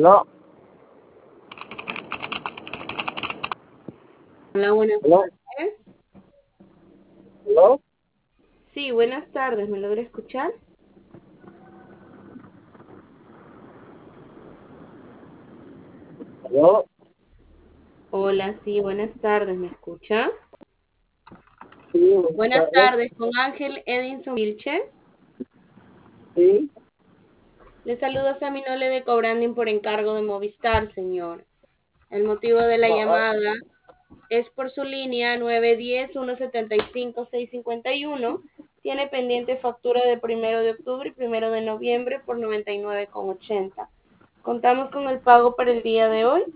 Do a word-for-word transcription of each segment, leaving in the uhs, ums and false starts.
Hola, Hola, buenas hola, tardes. hola, Sí, buenas tardes. ¿Me logra escuchar? hola, Hola, sí, buenas tardes. ¿Me escucha? sí, buenas Buenas tardes, tardes, con Ángel Edinson Vilches. sí, Le saluda Saminole de Cobranding por encargo de Movistar, señor. El motivo de la ah, ah, llamada es por su línea nueve uno cero, uno siete cinco, seis cinco uno. Tiene pendiente factura de primero de octubre y primero de noviembre por noventa y nueve con ochenta. Contamos con el pago para el día de hoy.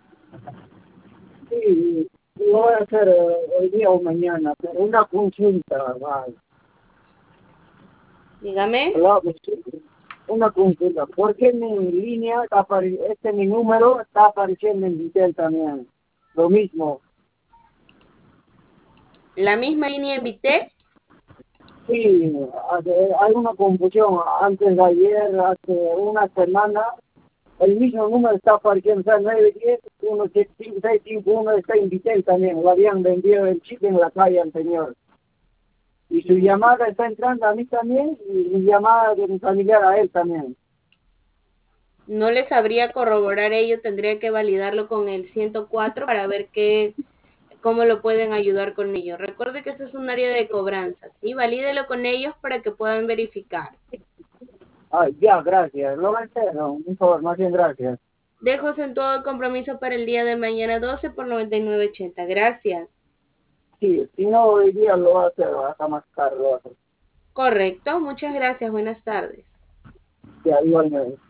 sí, lo voy a hacer eh, hoy día o mañana, pero una consulta, vale. Dígame. Hola, pues, sí, una consulta, ¿por qué mi línea está apari- este mi número está apareciendo en Vitel también? Lo mismo, La misma línea en Vitel. sí, hace- hay una confusión, antes de ayer, hace una semana, el mismo número está apareciendo, o sea, nueve diez, uno siete cinco, seis cinco uno está en Vitel también, lo habían vendido el chip en la calle anterior. Y su llamada está entrando a mí también y mi llamada de mi familiar a él también. No les sabría corroborar ello, tendría que validarlo con el ciento cuatro para ver qué, cómo lo pueden ayudar con ello. Recuerde que esto es un área de cobranza, ¿sí? Valídelo con ellos para que puedan verificar. Ah, ya, gracias. Lo va a hacer, ¿no? Un favor, más bien gracias. Dejo en todo el compromiso para el día de mañana doce por noventa y nueve ochenta. Gracias. Sí, si no hoy día lo va a hacer, va a estar más caro, lo va a hacer. Correcto, muchas gracias. Buenas tardes. Ya, igualmente.